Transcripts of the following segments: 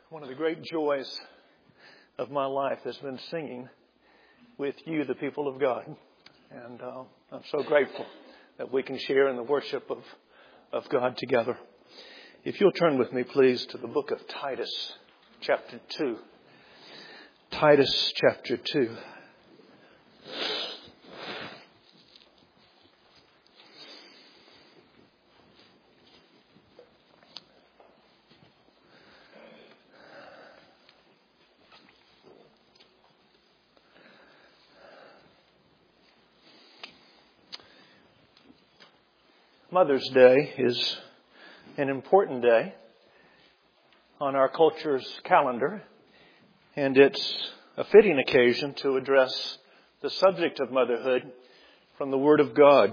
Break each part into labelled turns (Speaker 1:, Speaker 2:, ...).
Speaker 1: One of the great joys of my life has been singing with you, the people of God. And I'm so grateful that we can share in the worship of God together. If you'll turn with me, please, to the book of Titus, chapter 2. Titus, chapter 2. Mother's Day is an important day on our culture's calendar, and it's a fitting occasion to address the subject of motherhood from the Word of God.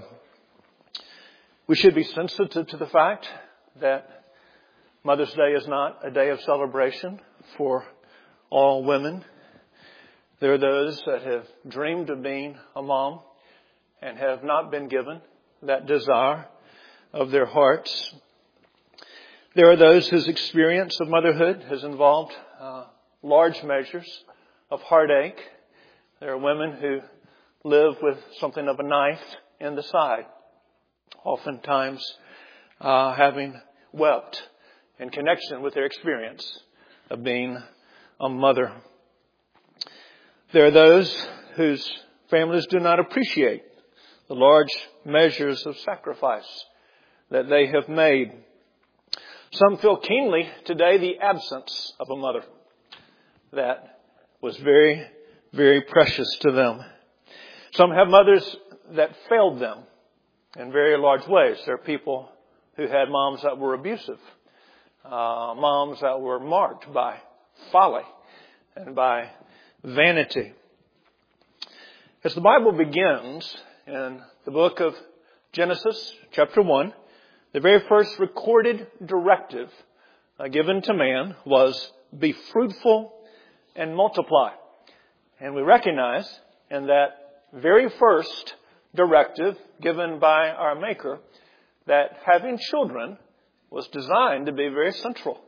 Speaker 1: We should be sensitive to the fact that Mother's Day is not a day of celebration for all women. There are those that have dreamed of being a mom and have not been given that desire of their hearts. There are those whose experience of motherhood has involved large measures of heartache. There are women who live with something of a knife in the side, oftentimes having wept in connection with their experience of being a mother. There are those whose families do not appreciate the large measures of sacrifice that they have made. Some feel keenly today the absence of a mother that was very, very precious to them. Some have mothers that failed them in very large ways. There are people who had moms that were abusive, moms that were marked by folly and by vanity. As the Bible begins in the book of Genesis, chapter 1, the very first recorded directive given to man was be fruitful and multiply. And we recognize in that very first directive given by our Maker that having children was designed to be very central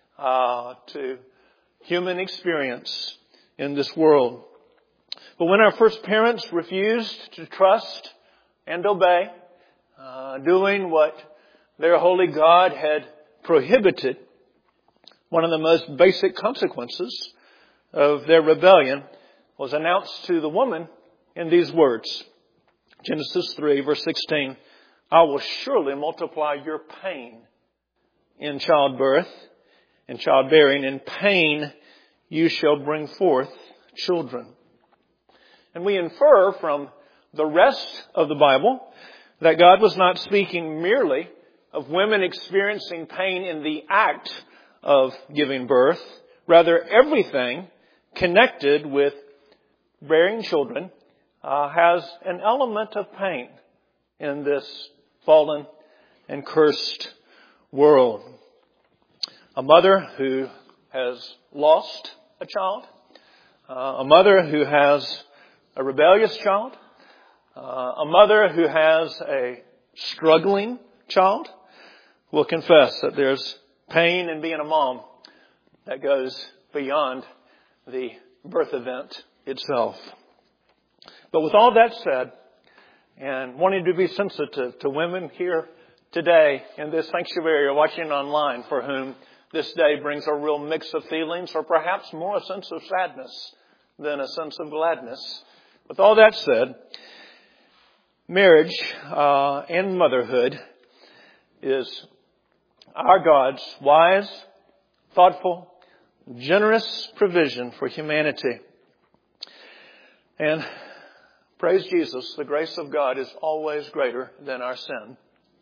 Speaker 1: to human experience in this world. But when our first parents refused to trust and obey, doing what their holy God had prohibited, one of the most basic consequences of their rebellion was announced to the woman in these words. Genesis 3, verse 16, I will surely multiply your pain in childbirth, in childbearing. In pain you shall bring forth children. And we infer from the rest of the Bible that God was not speaking merely of women experiencing pain in the act of giving birth. Rather, everything connected with bearing children has an element of pain in this fallen and cursed world. A mother who has lost a child, a mother who has a rebellious child, a mother who has a struggling child will confess that there's pain in being a mom that goes beyond the birth event itself. But with all that said, and wanting to be sensitive to women here today in this sanctuary or watching online for whom this day brings a real mix of feelings, or perhaps more a sense of sadness than a sense of gladness. With all that said, marriage and motherhood is our God's wise, thoughtful, generous provision for humanity. And praise Jesus, the grace of God is always greater than our sin.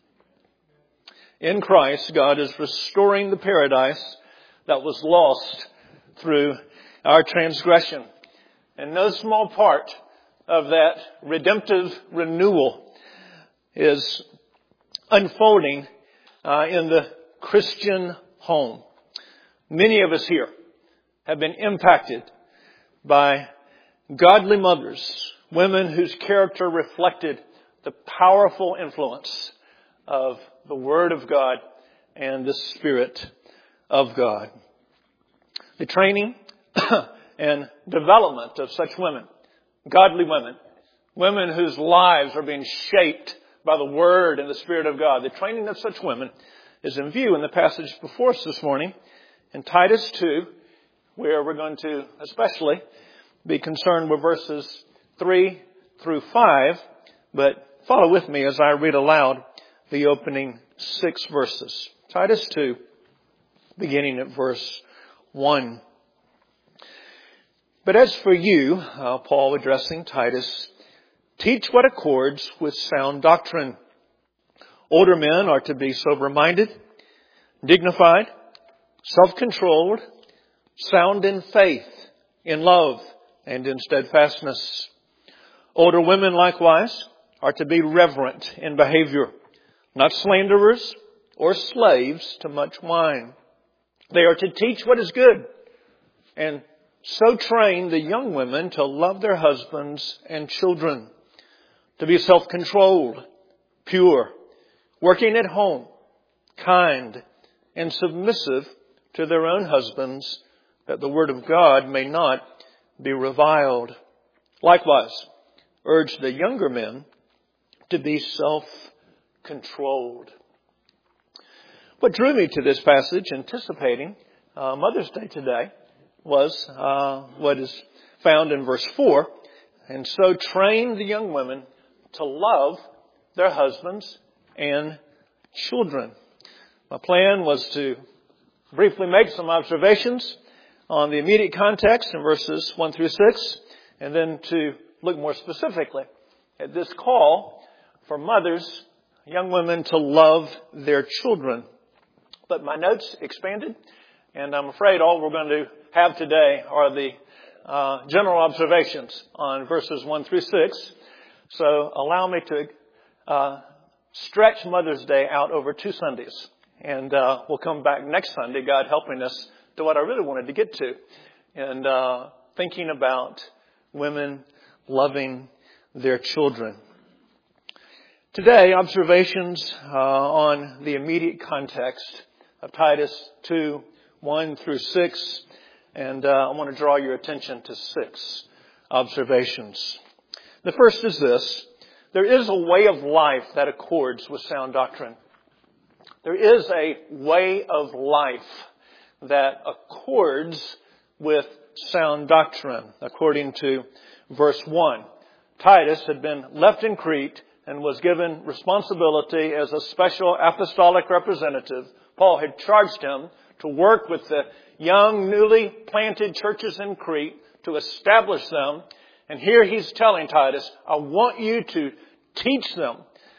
Speaker 1: In Christ, God is restoring the paradise that was lost through our transgression. And no small part of that redemptive renewal is unfolding in the Christian home. Many of us here have been impacted by godly mothers, women whose character reflected the powerful influence of the Word of God and the Spirit of God. the training and development of such women, godly women, women whose lives are being shaped by the Word and the Spirit of God. The training of such women is in view in the passage before us this morning in Titus 2, where we're going to especially be concerned with verses 3 through 5, but follow with me as I read aloud the opening 6 verses. Titus 2, beginning at verse 1. But as for you, Paul addressing Titus, teach what accords with sound doctrine. Older men are to be sober-minded, dignified, self-controlled, sound in faith, in love, and in steadfastness. Older women likewise are to be reverent in behavior, not slanderers or slaves to much wine. They are to teach what is good and so train the young women to love their husbands and children, to be self-controlled, pure, working at home, kind, and submissive to their own husbands, that the word of God may not be reviled. Likewise, urge the younger men to be self-controlled. What drew me to this passage, anticipating Mother's Day today, was what is found in verse 4. And so train the young women to love their husbands and children. My plan was to briefly make some observations on the immediate context in verses 1 through 6, and then to look more specifically at this call for mothers, young women, to love their children. But my notes expanded, and I'm afraid all we're going to have today are the general observations on verses 1 through 6. So allow me to stretch Mother's Day out over 2 Sundays. And we'll come back next Sunday, God helping us, to what I really wanted to get to. And thinking about women loving their children. Today, observations on the immediate context of Titus 2, 1 through 6. And I want to draw your attention to 6 observations. The first is this. There is a way of life that accords with sound doctrine. There is a way of life that accords with sound doctrine, according to verse 1. Titus had been left in Crete and was given responsibility as a special apostolic representative. Paul had charged him to work with the young, newly planted churches in Crete to establish them. And here he's telling Titus, I want you to teach them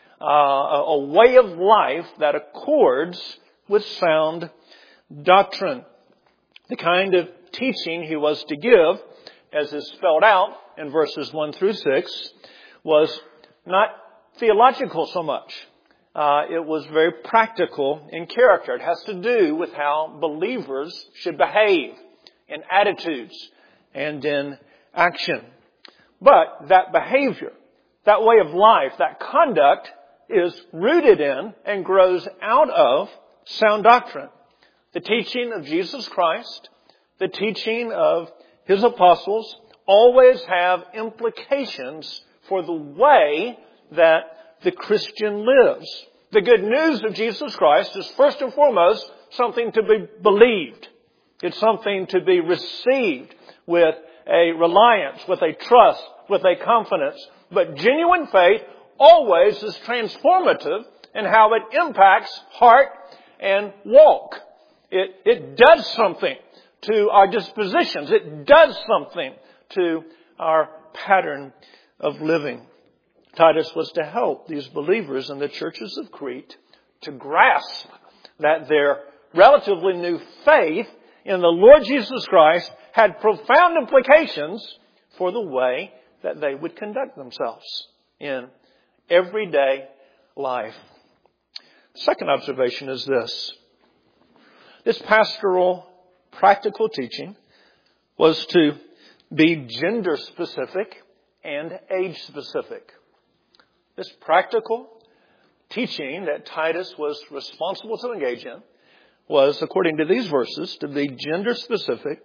Speaker 1: a way of life that accords with sound doctrine. The kind of teaching he was to give, as is spelled out in verses 1 through 6, was not theological so much. It was very practical in character. It has to do with how believers should behave in attitudes and in action. But that behavior, that way of life, that conduct is rooted in and grows out of sound doctrine. The teaching of Jesus Christ, the teaching of His apostles always have implications for the way that the Christian lives. The good news of Jesus Christ is first and foremost something to be believed. It's something to be received with a reliance, with a trust, with a confidence. But genuine faith always is transformative in how it impacts heart and walk. It does something to our dispositions. It does something to our pattern of living. Titus was to help these believers in the churches of Crete to grasp that their relatively new faith in the Lord Jesus Christ had profound implications for the way that they would conduct themselves in everyday life. Second observation is this. This pastoral, practical teaching was to be gender specific and age specific. This practical teaching that Titus was responsible to engage in was, according to these verses, to be gender specific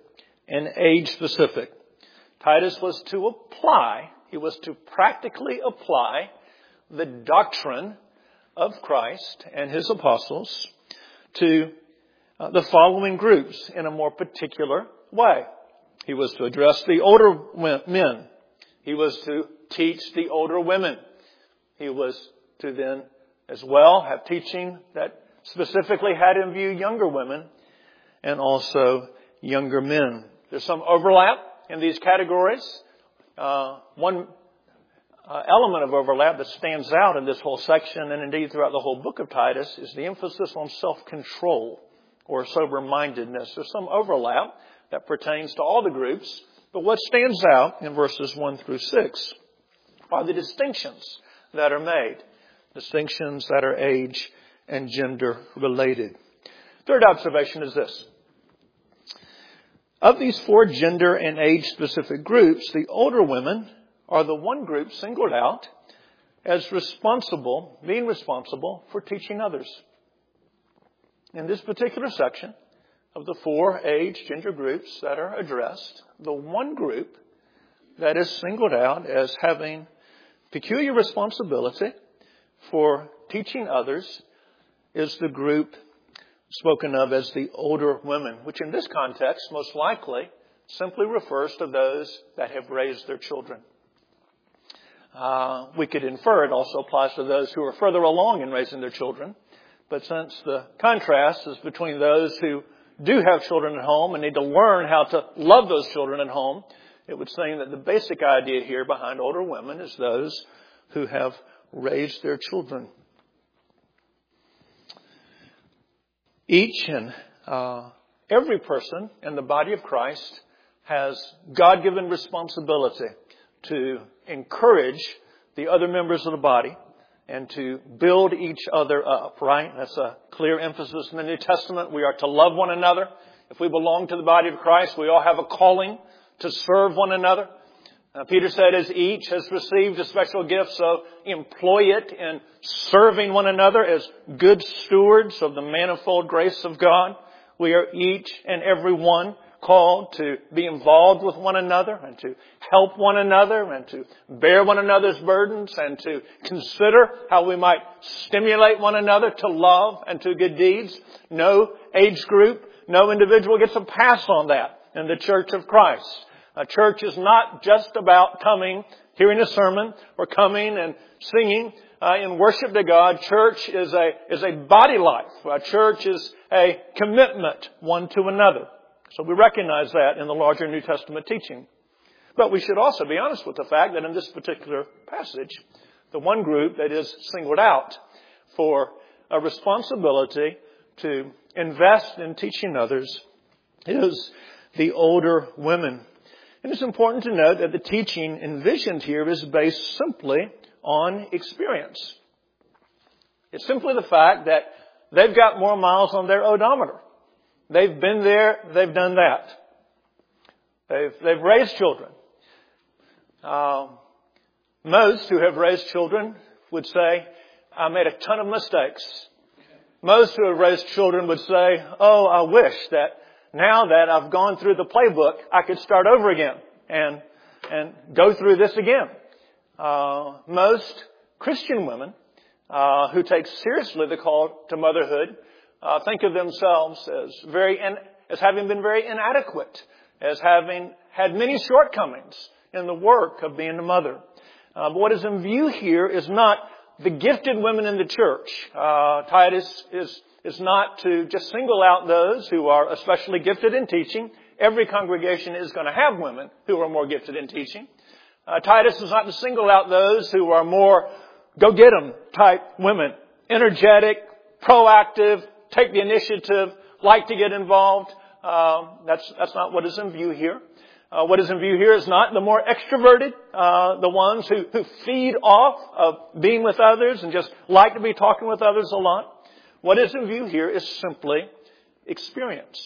Speaker 1: and age specific. Titus was to apply, he was to practically apply the doctrine of Christ and his apostles to the following groups in a more particular way. He was to address the older men. He was to teach the older women. He was to then as well have teaching that specifically had in view younger women and also younger men. There's some overlap in these categories. One element of overlap that stands out in this whole section and indeed throughout the whole book of Titus is the emphasis on self-control or sober-mindedness. There's some overlap that pertains to all the groups, but what stands out in verses 1 through 6 are the distinctions that are made, distinctions that are age and gender related. Third observation is this. Of these 4 gender and age specific groups, the older women are the one group singled out as being responsible for teaching others. In this particular section of the 4 age gender groups that are addressed, the one group that is singled out as having peculiar responsibility for teaching others is the group spoken of as the older women, which in this context most likely simply refers to those that have raised their children. We could infer it also applies to those who are further along in raising their children. But since the contrast is between those who do have children at home and need to learn how to love those children at home, it would seem that the basic idea here behind older women is those who have raised their children. Each and every person in the body of Christ has God-given responsibility to encourage the other members of the body and to build each other up, right? That's a clear emphasis in the New Testament. We are to love one another. If we belong to the body of Christ, we all have a calling to serve one another. Peter said, as each has received a special gift, so employ it in serving one another as good stewards of the manifold grace of God. We are each and every one called to be involved with one another and to help one another and to bear one another's burdens and to consider how we might stimulate one another to love and to good deeds. No age group, no individual gets a pass on that in the Church of Christ. A church is not just about coming, hearing a sermon, or coming and singing in worship to God. Church is a body life. A church is a commitment one to another. So we recognize that in the larger New Testament teaching. But we should also be honest with the fact that in this particular passage, the one group that is singled out for a responsibility to invest in teaching others is the older women. And it's important to note that the teaching envisioned here is based simply on experience. It's simply the fact that they've got more miles on their odometer. They've been there, they've done that. They've raised children. Most who have raised children would say, I made a ton of mistakes. Most who have raised children would say, oh, I wish that now that I've gone through the playbook, I could start over again and go through this again. Most Christian women who take seriously the call to motherhood think of themselves as having been very inadequate, as having had many shortcomings in the work of being a mother. But what is in view here is not the gifted women in the church. Titus is not to just single out those who are especially gifted in teaching. Every congregation is going to have women who are more gifted in teaching. Titus is not to single out those who are more go-get-em type women, energetic, proactive, take the initiative, like to get involved. That's not what is in view here. What is in view here is not the more extroverted, the ones who feed off of being with others and just like to be talking with others a lot. What is in view here is simply experience.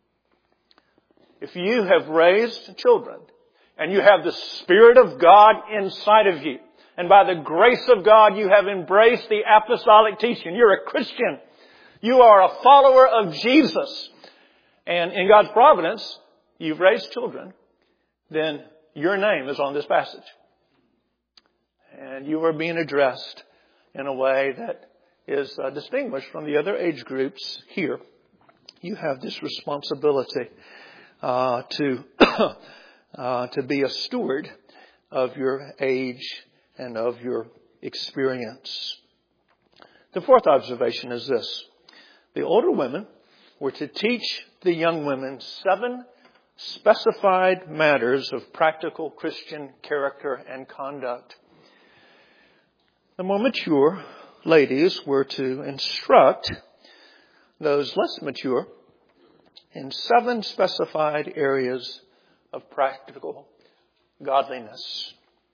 Speaker 1: If you have raised children and you have the Spirit of God inside of you, and by the grace of God you have embraced the apostolic teaching, you're a Christian. You are a follower of Jesus. And in God's providence, you've raised children, then your name is on this passage. And you are being addressed in a way that is distinguished from the other age groups here. You have this responsibility to be a steward of your age and of your experience. The fourth observation is this. The older women were to teach the young women 7 specified matters of practical Christian character and conduct. The more mature ladies were to instruct those less mature in 7 specified areas of practical godliness.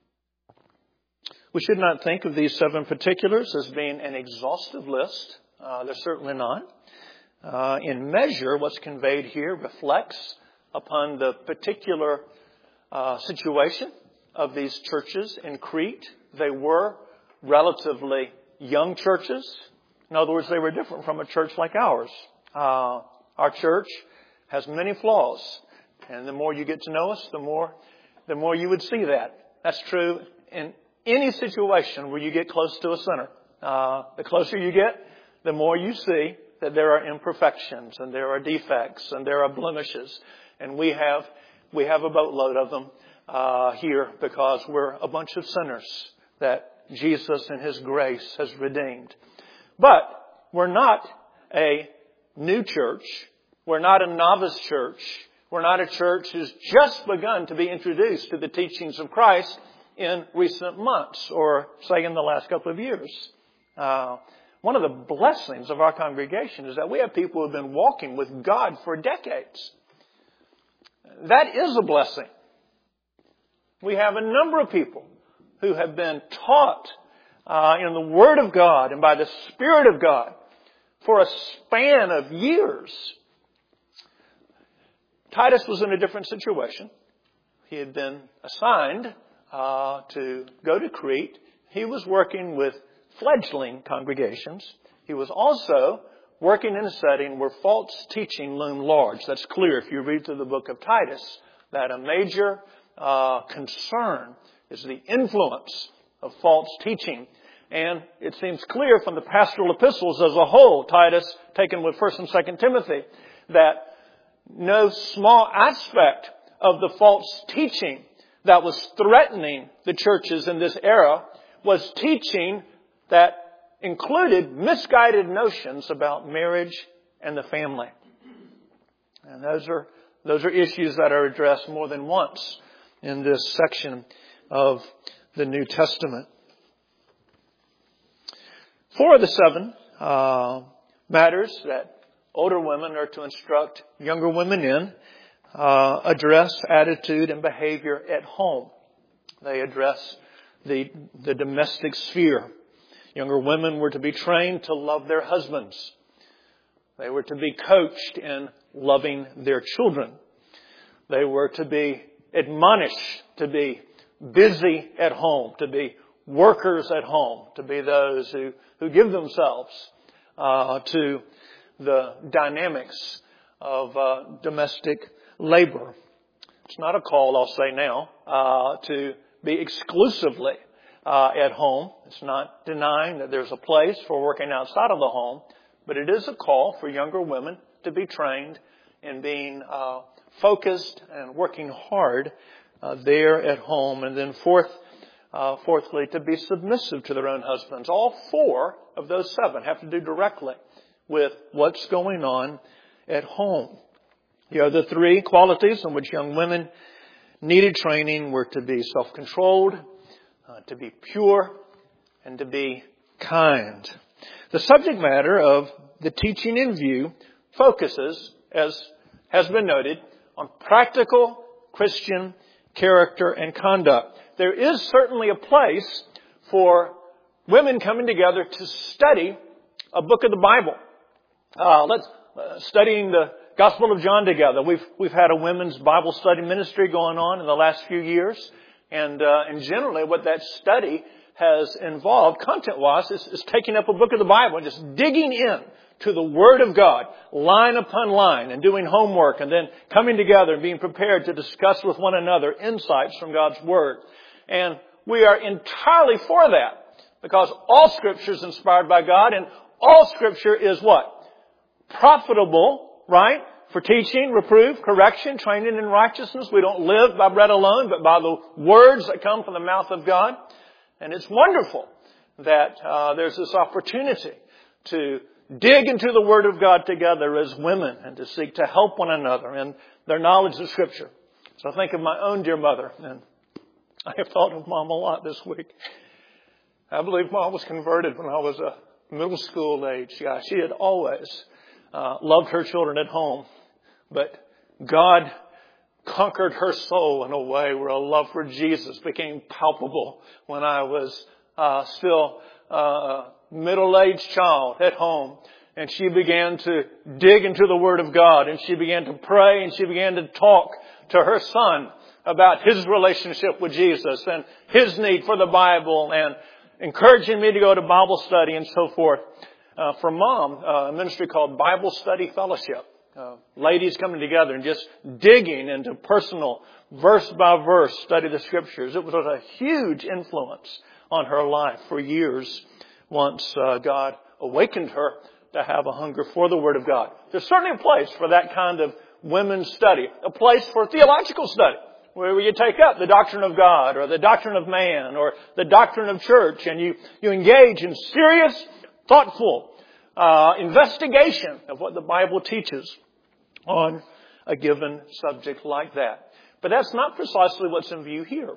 Speaker 1: We should not think of these 7 particulars as being an exhaustive list. They're certainly not. In measure, what's conveyed here reflects upon the particular situation of these churches in Crete. They were relatively young churches. In other words, they were different from a church like ours. Our church has many flaws. And the more you get to know us, the more you would see that. That's true in any situation where you get close to a sinner. The closer you get, the more you see that there are imperfections and there are defects and there are blemishes. And we have a boatload of them here because we're a bunch of sinners that Jesus in His grace has redeemed. But we're not a new church. We're not a novice church. We're not a church who's just begun to be introduced to the teachings of Christ in recent months or, say, in the last couple of years. One of the blessings of our congregation is that we have people who have been walking with God for decades. That is a blessing. We have a number of people who have been taught in the Word of God and by the Spirit of God for a span of years. Titus was in a different situation. He had been assigned to go to Crete. He was working with fledgling congregations. He was also working in a setting where false teaching loomed large. That's clear if you read through the book of Titus, that a major concern is the influence of false teaching. And it seems clear from the pastoral epistles as a whole, Titus taken with 1st and 2nd Timothy, that no small aspect of the false teaching that was threatening the churches in this era was teaching that included misguided notions about marriage and the family. And those are issues that are addressed more than once in this section of the New Testament. 4 of the 7 matters that older women are to instruct younger women in address attitude and behavior at home. They address the domestic sphere. Younger women were to be trained to love their husbands. They were to be coached in loving their children. They were to be admonished to be busy at home, to be workers at home, to be those who give themselves to the dynamics of domestic labor. It's not a call, I'll say now, to be exclusively at home. It's not denying that there's a place for working outside of the home, but it is a call for younger women to be trained in being focused and working hard there at home. And then fourthly, to be submissive to their own husbands. All 4 of those 7 have to do directly with what's going on at home. The other 3 qualities in which young women needed training were to be self-controlled, to be pure, and to be kind. The subject matter of the teaching in view focuses, as has been noted, on practical Christian character and conduct. There is certainly a place for women coming together to study a book of the Bible. Studying the Gospel of John together. We've had a women's Bible study ministry going on in the last few years. And generally what that study has involved, content-wise, is taking up a book of the Bible and just digging in to the Word of God, line upon line, and doing homework, and then coming together and being prepared to discuss with one another insights from God's Word. And we are entirely for that, because all Scripture is inspired by God, and all Scripture is what? Profitable, right? For teaching, reproof, correction, training in righteousness. We don't live by bread alone, but by the words that come from the mouth of God. And it's wonderful that there's this opportunity to dig into the Word of God together as women and to seek to help one another in their knowledge of Scripture. So I think of my own dear mother, and I have thought of Mom a lot this week. I believe Mom was converted when I was a middle school age guy. She had always loved her children at home, but God conquered her soul in a way where a love for Jesus became palpable when I was still a middle-aged child at home. And she began to dig into the Word of God, and she began to pray, and she began to talk to her son about his relationship with Jesus and his need for the Bible, and encouraging me to go to Bible study and so forth. For Mom, a ministry called Bible Study Fellowship. Ladies coming together and just digging into personal, verse-by-verse study of the Scriptures. It was a huge influence on her life for years once God awakened her to have a hunger for the Word of God. There's certainly a place for that kind of women's study, a place for theological study, where you take up the doctrine of God or the doctrine of man or the doctrine of church, and you engage in serious, thoughtful investigation of what the Bible teaches on a given subject like that. But that's not precisely what's in view here.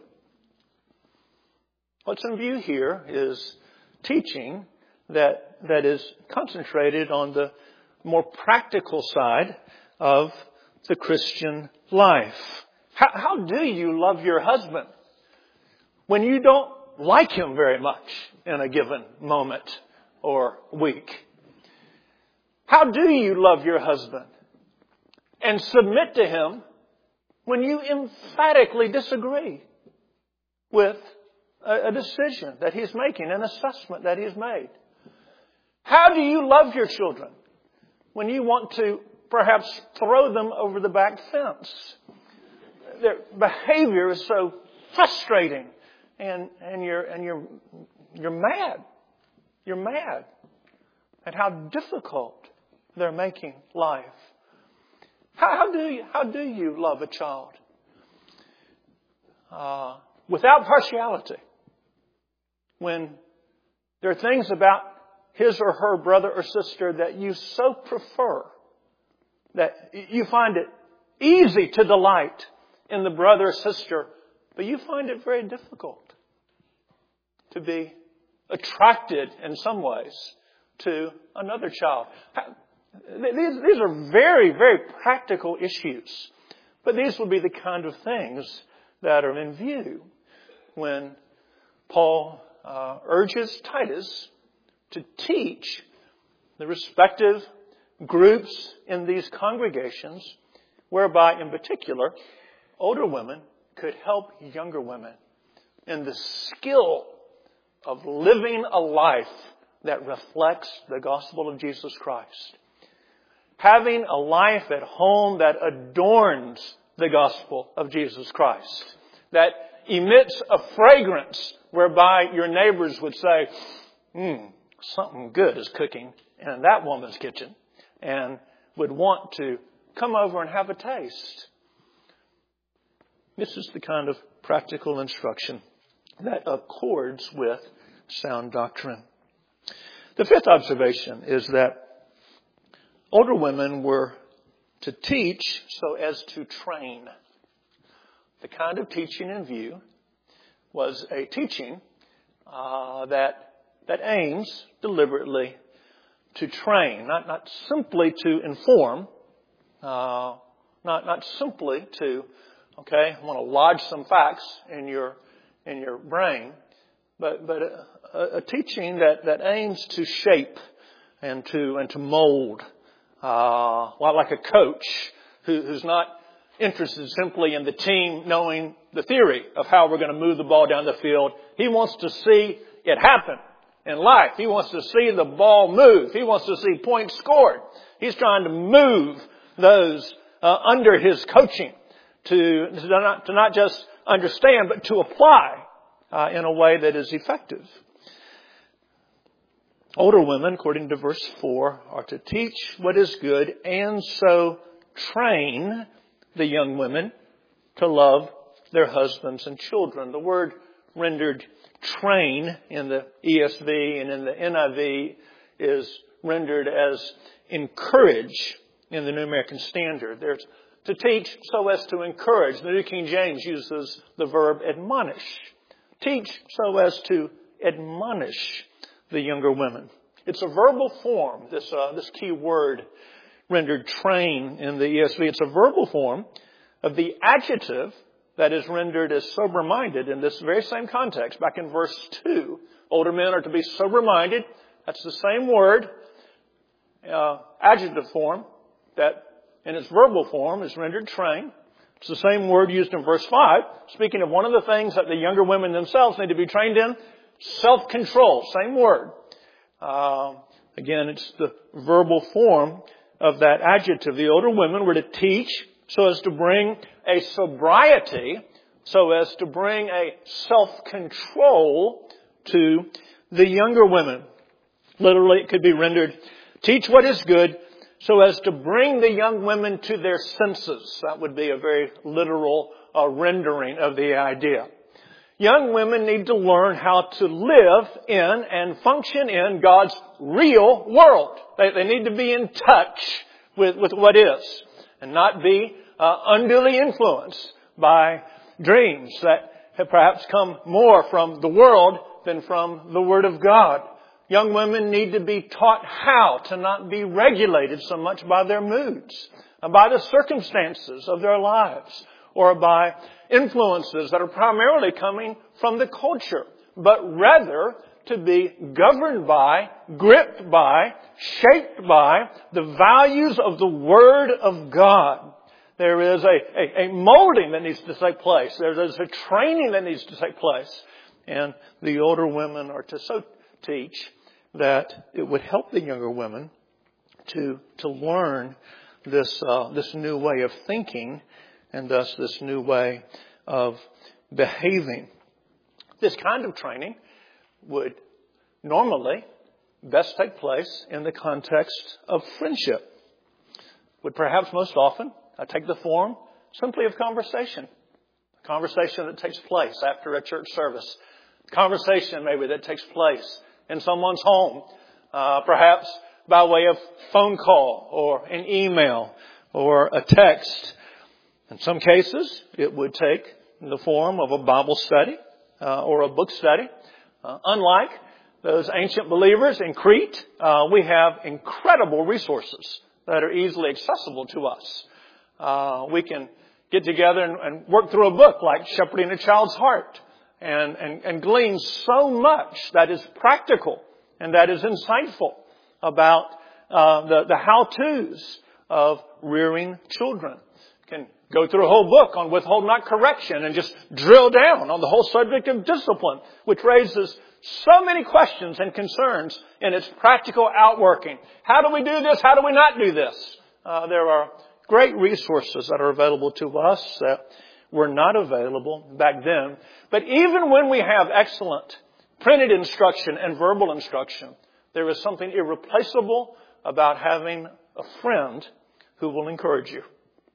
Speaker 1: What's in view here is teaching that is concentrated on the more practical side of the Christian life. How do you love your husband when you don't like him very much in a given moment or week? How do you love your husband and submit to him when you emphatically disagree with a decision that he's making, an assessment that he's made? How do you love your children when you want to perhaps throw them over the back fence? Their behavior is so frustrating, and you're mad. You're mad at how difficult they're making life. How do you love a child without partiality when there are things about his or her brother or sister that you so prefer that you find it easy to delight in the brother or sister, but you find it very difficult to be attracted in some ways to another child? These are very, very practical issues. But these will be the kind of things that are in view when Paul urges Titus to teach the respective groups in these congregations, whereby in particular older women could help younger women in the skill of living a life that reflects the gospel of Jesus Christ. Having a life at home that adorns the gospel of Jesus Christ. That emits a fragrance whereby your neighbors would say, something good is cooking in that woman's kitchen, and would want to come over and have a taste. This is the kind of practical instruction that accords with sound doctrine. The fifth observation is that older women were to teach so as to train. The kind of teaching in view was a teaching that aims deliberately to train, not simply to inform, not simply to, I want to lodge some facts in your brain, but a teaching that aims to shape and to mold, like a coach who's not interested simply in the team knowing the theory of how we're going to move the ball down the field. He wants to see it happen in life. He wants to see the ball move. He wants to see points scored. He's trying to move those under his coaching to not just understand, but to apply in a way that is effective. Older women, according to verse 4, are to teach what is good and so train the young women to love their husbands and children. The word rendered train in the ESV and in the NIV is rendered as encourage in the New American Standard. There's to teach so as to encourage. The New King James uses the verb admonish. Teach so as to admonish the younger women. It's a verbal form, this key word rendered train in the ESV. It's a verbal form of the adjective that is rendered as sober-minded in this very same context. Back in verse 2, older men are to be sober-minded. That's the same word, adjective form, that in its verbal form is rendered train. It's the same word used in verse 5, speaking of one of the things that the younger women themselves need to be trained in, self-control. Same word. Again, it's the verbal form of that adjective. The older women were to teach so as to bring a sobriety, so as to bring a self-control to the younger women. Literally, it could be rendered, teach what is good so as to bring the young women to their senses. That would be a very literal rendering of the idea. Young women need to learn how to live in and function in God's real world. They need to be in touch with what is and not be unduly influenced by dreams that have perhaps come more from the world than from the Word of God. Young women need to be taught how to not be regulated so much by their moods, by the circumstances of their lives, or by influences that are primarily coming from the culture, but rather to be governed by, gripped by, shaped by the values of the Word of God. There is a molding that needs to take place. There's a training that needs to take place. And the older women are to so teach that it would help the younger women to learn this new way of thinking and thus this new way of behaving. This kind of training would normally best take place in the context of friendship. Would perhaps most often take the form simply of conversation. A conversation that takes place after a church service. A conversation maybe that takes place in someone's home. Perhaps by way of phone call or an email or a text. In some cases, it would take the form of a Bible study or a book study. Unlike those ancient believers in Crete, we have incredible resources that are easily accessible to us. We can get together and work through a book like Shepherding a Child's Heart and glean so much that is practical and that is insightful about the how-tos of rearing children. Can go through a whole book on withhold not correction and just drill down on the whole subject of discipline, which raises so many questions and concerns in its practical outworking. How do we do this? How do we not do this? There are great resources that are available to us that were not available back then. But even when we have excellent printed instruction and verbal instruction, there is something irreplaceable about having a friend who will encourage you.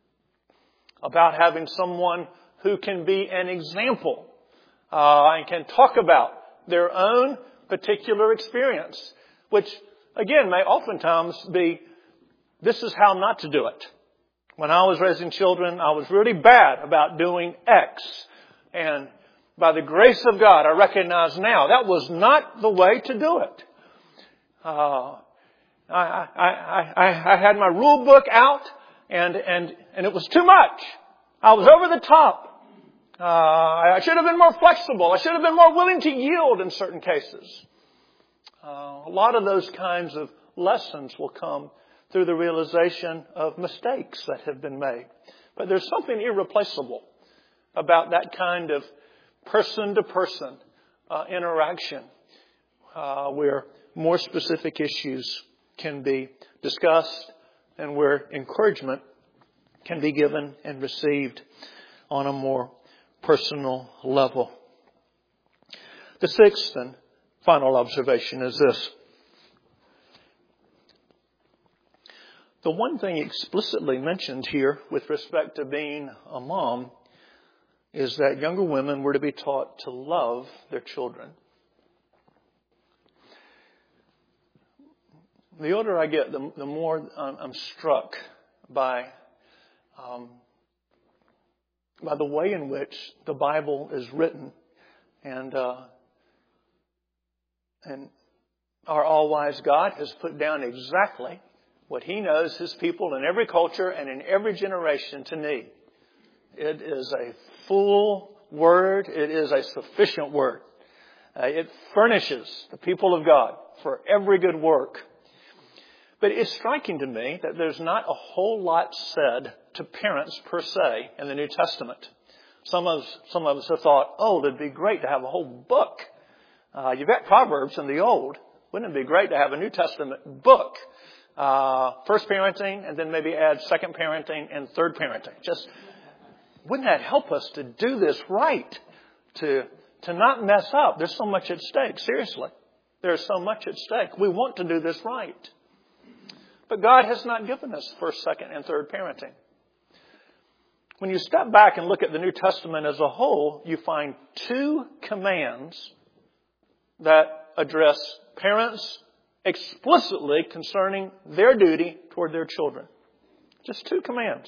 Speaker 1: About having someone who can be an example and can talk about their own particular experience, which, again, may oftentimes be, this is how not to do it. When I was raising children, I was really bad about doing X. And by the grace of God, I recognize now that was not the way to do it. I had my rule book out, and it was too much. I was over the top. I should have been more flexible. I should have been more willing to yield in certain cases. A lot of those kinds of lessons will come through the realization of mistakes that have been made. But there's something irreplaceable about that kind of person-to-person interaction where more specific issues can be discussed and where encouragement can be given and received on a more personal level. The sixth and final observation is this. The one thing explicitly mentioned here with respect to being a mom is that younger women were to be taught to love their children. The older I get, the more I'm struck by the way in which the Bible is written, and our all-wise God has put down exactly what He knows His people in every culture and in every generation to need. It is a full word. It is a sufficient word. It furnishes the people of God for every good work. But it's striking to me that there's not a whole lot said to parents per se in the New Testament. Some of us have thought, it'd be great to have a whole book. You've got Proverbs in the Old. Wouldn't it be great to have a New Testament book? First parenting, and then maybe add second parenting and third parenting. Just wouldn't that help us to do this right? To not mess up. There's so much at stake. Seriously. There's so much at stake. We want to do this right. But God has not given us first, second, and third parenting. When you step back and look at the New Testament as a whole, you find two commands that address parents explicitly concerning their duty toward their children. Just two commands.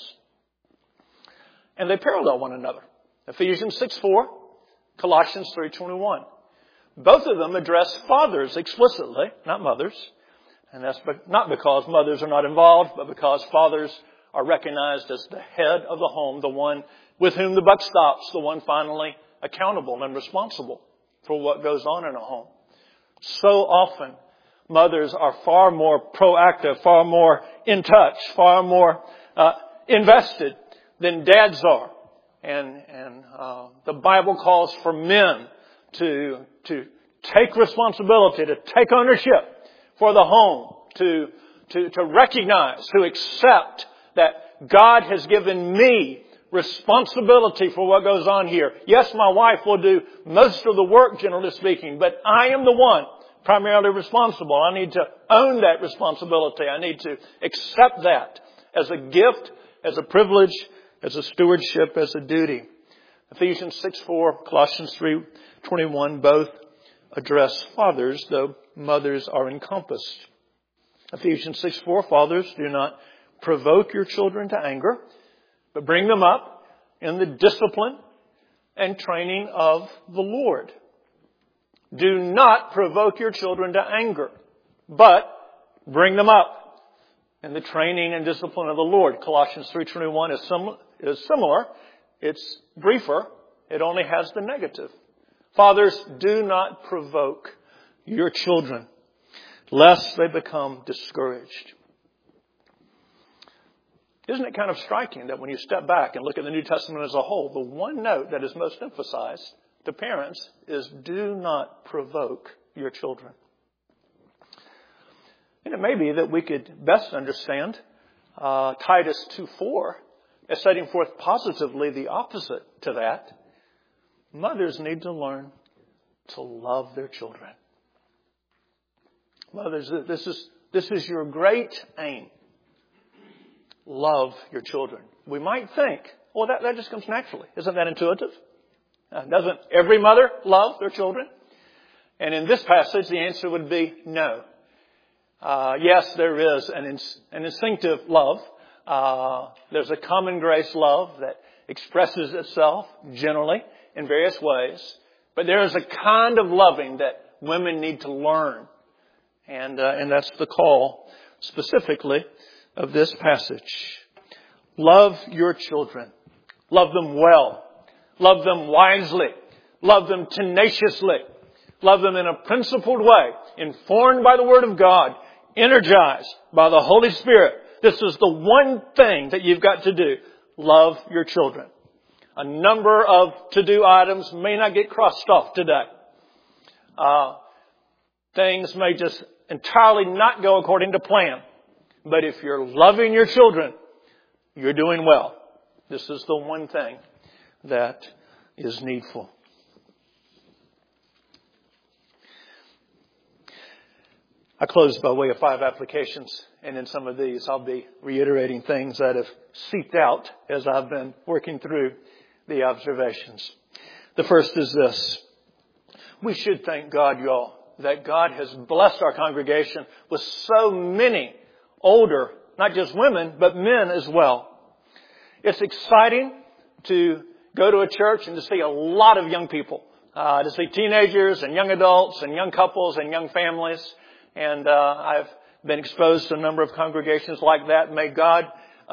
Speaker 1: And they parallel one another. Ephesians 6:4, Colossians 3:21. Both of them address fathers explicitly, not mothers. And that's not because mothers are not involved, but because fathers are recognized as the head of the home, the one with whom the buck stops, the one finally accountable and responsible for what goes on in a home. So often, mothers are far more proactive, far more in touch, far more invested than dads are. And the Bible calls for men to take responsibility, to take ownership for the home, to recognize, to accept that God has given me responsibility for what goes on here. Yes, my wife will do most of the work, generally speaking, but I am the one primarily responsible. I need to own that responsibility. I need to accept that as a gift, as a privilege, as a stewardship, as a duty. Ephesians 6:4, Colossians 3:21 both address fathers, though mothers are encompassed. Ephesians 6:4, fathers, do not provoke your children to anger, but bring them up in the discipline and training of the Lord. Do not provoke your children to anger, but bring them up in the training and discipline of the Lord. Colossians 3:21 is similar. It's briefer. It only has the negative. Fathers, do not provoke your children, lest they become discouraged. Isn't it kind of striking that when you step back and look at the New Testament as a whole, the one note that is most emphasized to parents is do not provoke your children. And it may be that we could best understand Titus 2:4 as setting forth positively the opposite to that. Mothers need to learn to love their children. Mothers, this is your great aim. Love your children. We might think, well, that just comes naturally. Isn't that intuitive? Doesn't every mother love their children? And in this passage, the answer would be no. Yes, there is an instinctive love. There's a common grace love that expresses itself generally in various ways. But there is a kind of loving that women need to learn. And that's the call specifically of this passage. Love your children. Love them well. Love them wisely. Love them tenaciously. Love them in a principled way, informed by the Word of God, energized by the Holy Spirit. This is the one thing that you've got to do. Love your children. A number of to-do items may not get crossed off today. Things may just entirely not go according to plan. But if you're loving your children, you're doing well. This is the one thing that is needful. I close by way of 5 applications, and in some of these I'll be reiterating things that have seeped out as I've been working through the observations. The first is this. We should thank God, y'all, that God has blessed our congregation with so many older, not just women, but men as well. It's exciting to go to a church and to see a lot of young people, to see teenagers and young adults and young couples and young families. And I've been exposed to a number of congregations like that. May God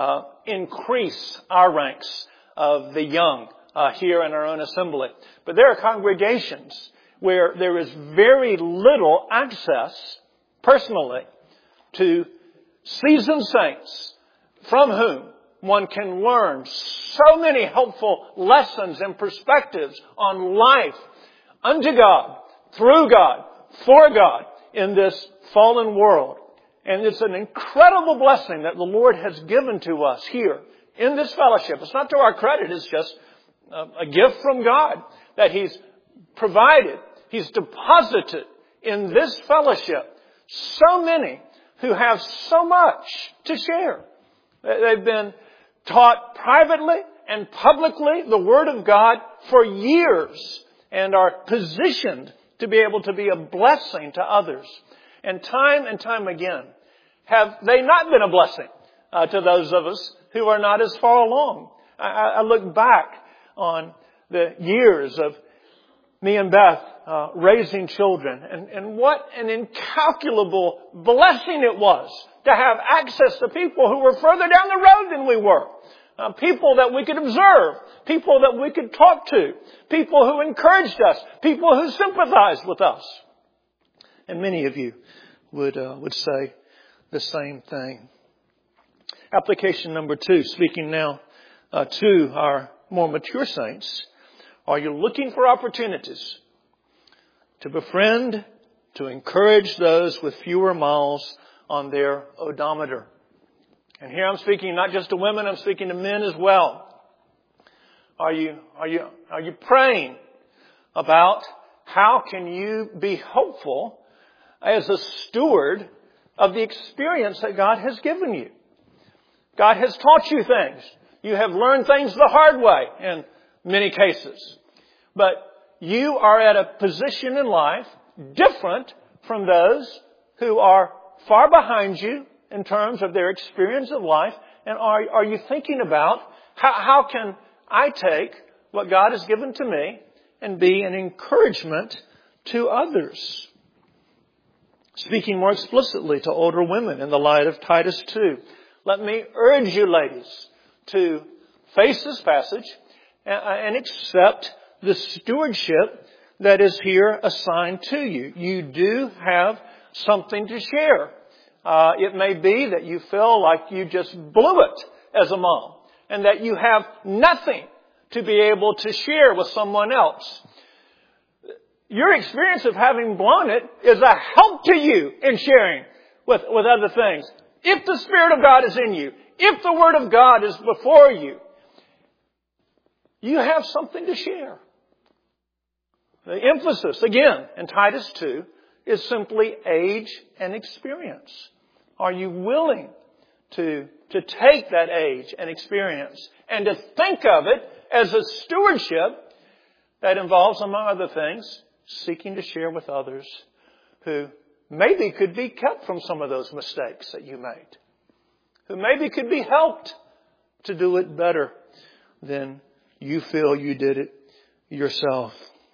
Speaker 1: increase our ranks of the young here in our own assembly. But there are congregations where there is very little access, personally, to seasoned saints from whom one can learn so many helpful lessons and perspectives on life unto God, through God, for God in this fallen world. And it's an incredible blessing that the Lord has given to us here in this fellowship. It's not to our credit. It's just a gift from God that He's provided. He's deposited in this fellowship so many who have so much to share. They've been taught privately and publicly the Word of God for years and are positioned to be able to be a blessing to others. And time again, have they not been a blessing to those of us who are not as far along? I look back on the years of me and Beth raising children, and what an incalculable blessing it was to have access to people who were further down the road than we were. People that we could observe, people that we could talk to, people who encouraged us, people who sympathized with us. And many of you would say the same thing. Application number 2, speaking now to our more mature saints. Are you looking for opportunities to befriend, to encourage those with fewer miles on their odometer? And here I'm speaking not just to women, I'm speaking to men as well. Are you praying about how can you be hopeful as a steward of the experience that God has given you? God has taught you things. You have learned things the hard way in many cases. But you are at a position in life different from those who are far behind you in terms of their experience of life. And are you thinking about how can I take what God has given to me and be an encouragement to others? Speaking more explicitly to older women in the light of Titus 2, let me urge you, ladies, to face this passage and accept the stewardship that is here assigned to you. You do have something to share. It may be that you feel like you just blew it as a mom and that you have nothing to be able to share with someone else. Your experience of having blown it is a help to you in sharing with other things. If the Spirit of God is in you, if the Word of God is before you, you have something to share. The emphasis, again, in Titus 2, is simply age and experience. Are you willing to take that age and experience and to think of it as a stewardship that involves, among other things, seeking to share with others who maybe could be kept from some of those mistakes that you made, who maybe could be helped to do it better than you feel you did it yourself.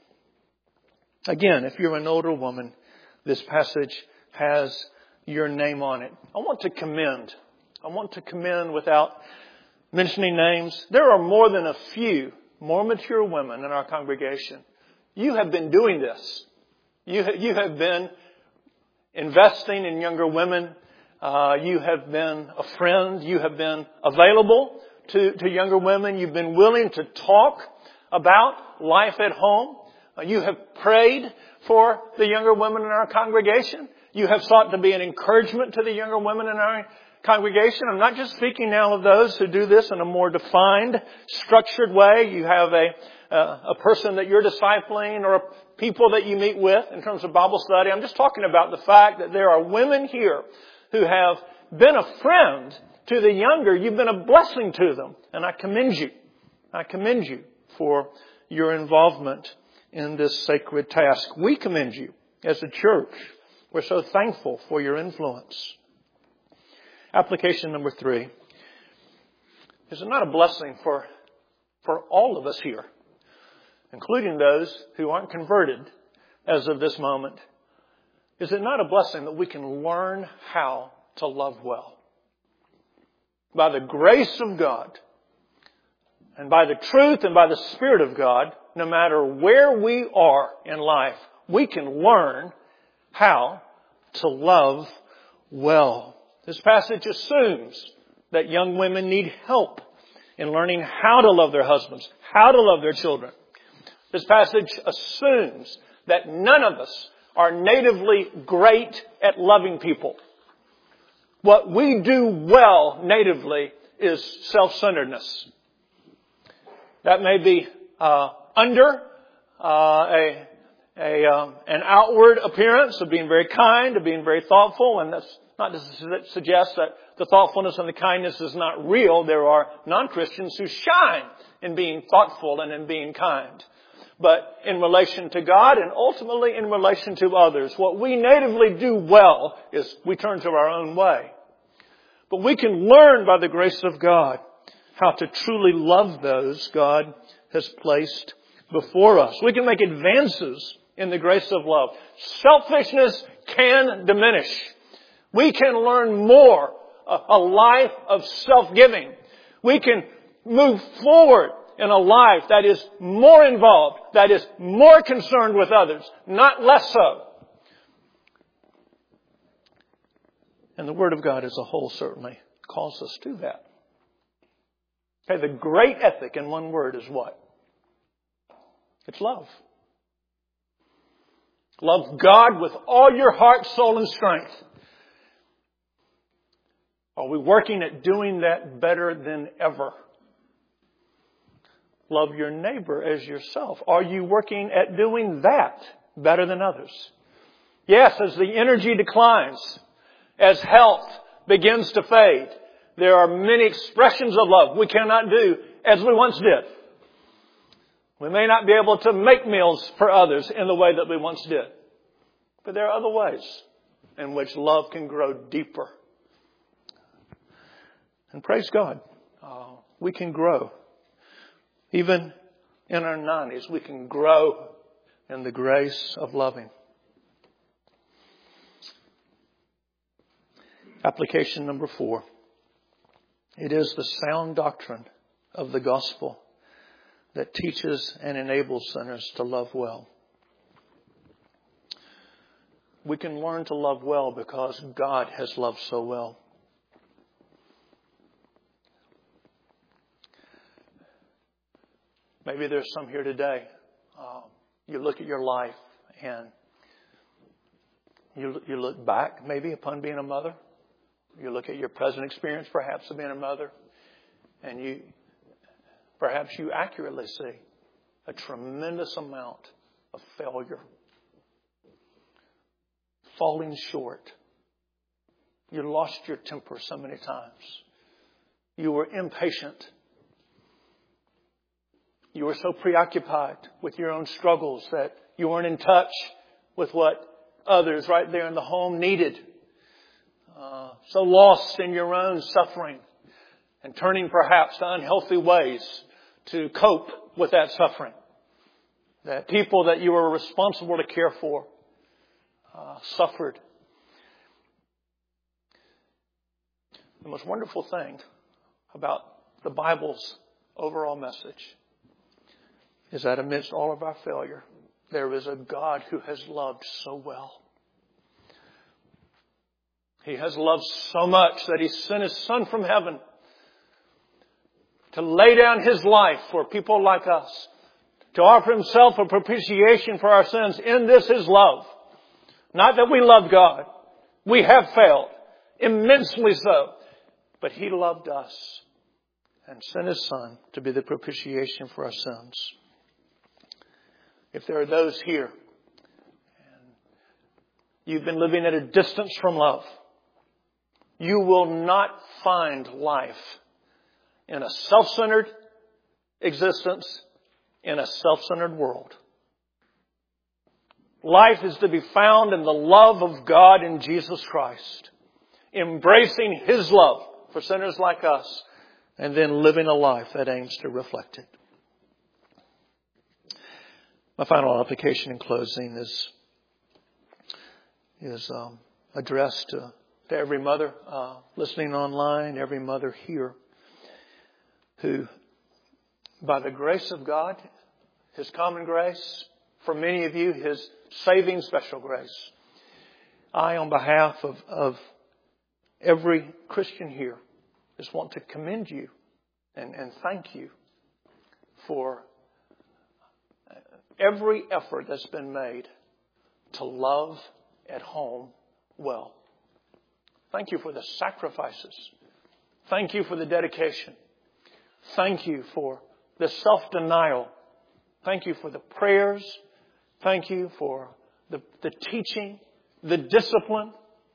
Speaker 1: Again, if you're an older woman, this passage has your name on it. I want to commend without mentioning names. There are more than a few more mature women in our congregation. You have been doing this. You have been investing in younger women. You have been a friend. You have been available to younger women. You've been willing to talk about life at home You have prayed for the younger women in our congregation. You have sought to be an encouragement to the younger women in our congregation. I'm not just speaking now of those who do this in a more defined, structured way. You have a person that you're discipling or people that you meet with in terms of Bible study. I'm just talking about the fact that there are women here who have been a friend to the younger. You've been a blessing to them. And I commend you. I commend you for your involvement in this sacred task. We commend you as a church. We're so thankful for your influence. Application number 3. Is it not a blessing for all of us here, including those who aren't converted as of this moment? Is it not a blessing that we can learn how to love well? By the grace of God and by the truth and by the Spirit of God, no matter where we are in life, we can learn how to love well. This passage assumes that young women need help in learning how to love their husbands, how to love their children. This passage assumes that none of us are natively great at loving people. What we do well natively is self-centeredness. That may be under an outward appearance of being very kind, of being very thoughtful, and that's not to suggest that the thoughtfulness and the kindness is not real. There are non-Christians who shine in being thoughtful and in being kind. But in relation to God and ultimately in relation to others, what we natively do well is we turn to our own way. But we can learn by the grace of God how to truly love those God has placed before us. We can make advances in the grace of love. Selfishness can diminish. We can learn more, a life of self-giving. We can move forward in a life that is more involved, that is more concerned with others, not less so. And the Word of God as a whole certainly calls us to that. Okay, the great ethic in one word is what? It's love. Love God with all your heart, soul, and strength. Are we working at doing that better than ever? Love your neighbor as yourself. Are you working at doing that better than others? Yes, as the energy declines, as health begins to fade, there are many expressions of love we cannot do as we once did. We may not be able to make meals for others in the way that we once did. But there are other ways in which love can grow deeper. And praise God, we can grow. Even in our 90s, we can grow in the grace of loving. Application number 4. It is the sound doctrine of the gospel that teaches and enables sinners to love well. We can learn to love well because God has loved so well. Maybe there's some here today. You look at your life and you look back maybe upon being a mother. You look at your present experience perhaps of being a mother. And perhaps you accurately see a tremendous amount of failure. Falling short. You lost your temper so many times. You were impatient. You were so preoccupied with your own struggles that you weren't in touch with what others right there in the home needed. So lost in your own suffering and turning perhaps to unhealthy ways to cope with that suffering. That people that you were responsible to care for suffered. The most wonderful thing about the Bible's overall message is that amidst all of our failure, there is a God who has loved so well. He has loved so much that He sent His Son from heaven to lay down His life for people like us, to offer Himself a propitiation for our sins. In this is love. Not that we love God. We have failed, immensely so. But He loved us and sent His Son to be the propitiation for our sins. If there are those here, and you've been living at a distance from love, you will not find life in a self-centered existence, in a self-centered world. Life is to be found in the love of God in Jesus Christ, embracing His love for sinners like us, and then living a life that aims to reflect it. My final application in closing is addressed to every mother listening online, every mother here, who, by the grace of God, His common grace, for many of you, His saving special grace, I, on behalf of every Christian here, just want to commend you and thank you for every effort that's been made to love at home well. Thank you for the sacrifices. Thank you for the dedication. Thank you for the self-denial. Thank you for the prayers. Thank you for the teaching, the discipline.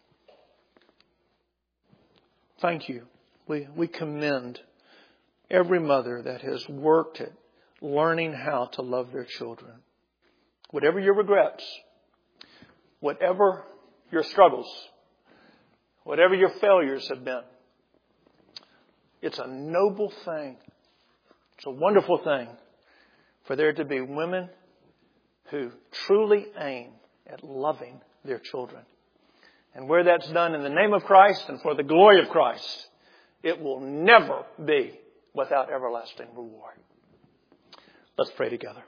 Speaker 1: Thank you. We commend every mother that has worked at learning how to love their children. Whatever your regrets, whatever your struggles, whatever your failures have been, it's a noble thing. It's a wonderful thing for there to be women who truly aim at loving their children. And where that's done in the name of Christ and for the glory of Christ, it will never be without everlasting reward. Let's pray together.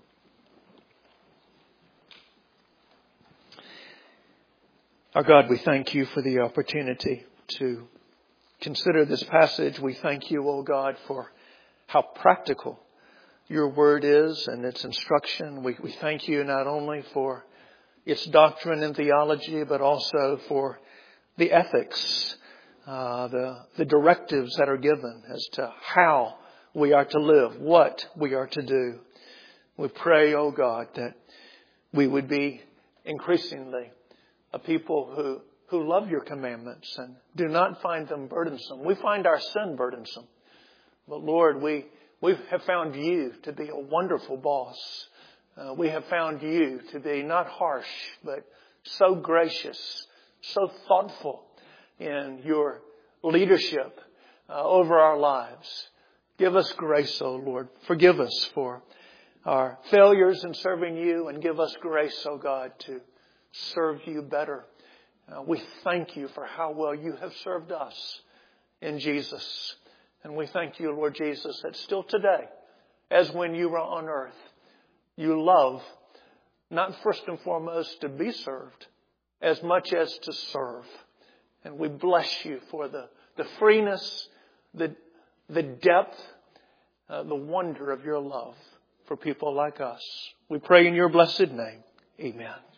Speaker 1: Our God, we thank You for the opportunity to consider this passage. We thank You, O God, for how practical Your word is and its instruction. We thank You not only for its doctrine and theology, but also for the ethics, the directives that are given as to how we are to live, what we are to do. We pray, O God, that we would be increasingly a people who love Your commandments and do not find them burdensome. We find our sin burdensome. But Lord, we have found You to be a wonderful boss. We have found You to be not harsh, but so gracious, so thoughtful in Your leadership over our lives. Give us grace, O Lord. Forgive us for our failures in serving You, and give us grace, O God, to serve You better. We thank You for how well You have served us in Jesus. And we thank You, Lord Jesus, that still today, as when You were on earth, You love not first and foremost to be served as much as to serve. And we bless You for the freeness, the depth, the wonder of Your love for people like us. We pray in Your blessed name. Amen.